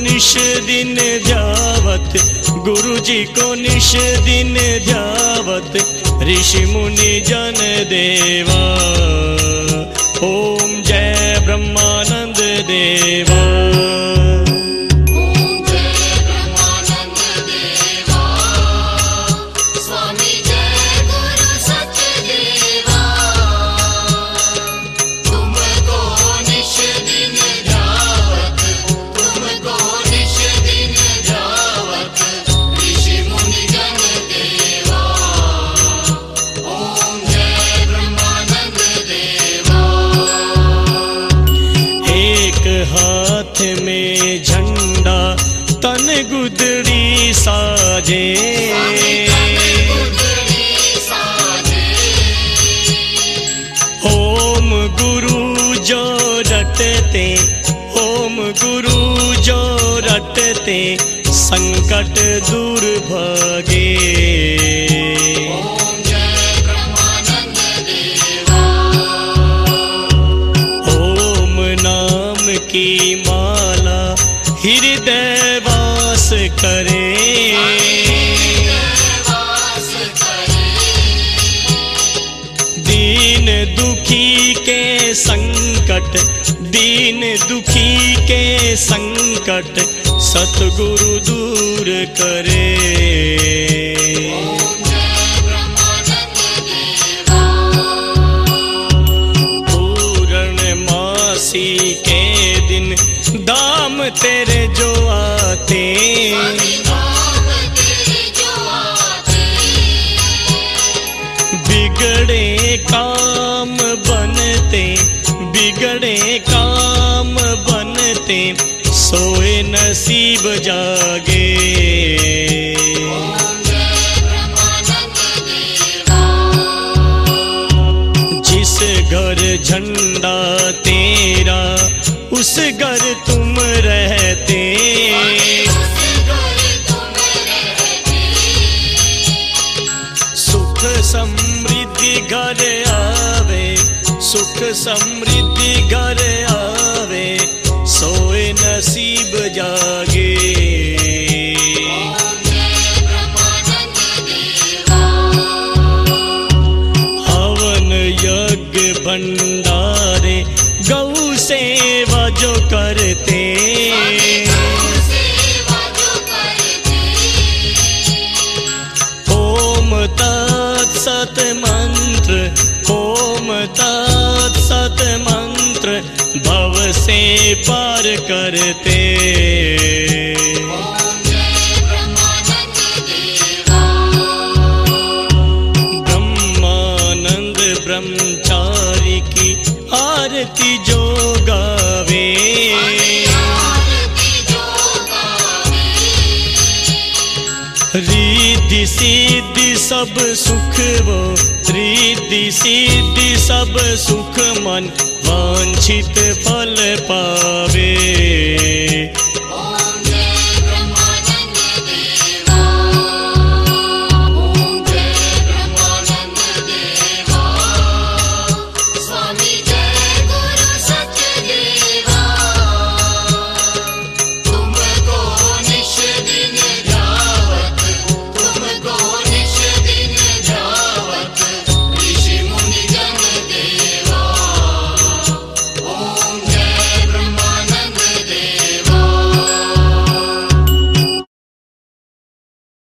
निश दिन ध्यावत, गुरु जी को निश दिन ध्यावत, ऋषि मुनि जन देवा। ओम जय ब्रह्मानंद देवा। हाथ में झंडा तन गुदड़ी साजे, ओम गुरु जो रटते, ओम गुरु जो रटते, संकट दूर भागे। की माला हृदय वास करे, दीन दुखी के संकट, दीन दुखी के संकट, सतगुरु दूर करे। पूर्णमासी के दिन दाम तेरे जो आते, बिगड़े काम बनते, बिगड़े काम बनते, सोए नसीब जागे। जिस घर झंडा तेरा उस घर तुम रहते, सुख समृद्धि घर आवे, सुख समृद्धि घर आवे, सोए नसीब जागे। हवन यज्ञ भंडारे गौ सेवा जो करते, ओम तत्सत मंत्र, ओम तत्सत मंत्र, भव से पार करते। ब्रह्मानंद ब्रह्मचारी की आरती जो गावे, रिद्धि सिद्धि सब सुख वो, रिद्धि सिद्धि सब सुख मन वांछित फल पावे।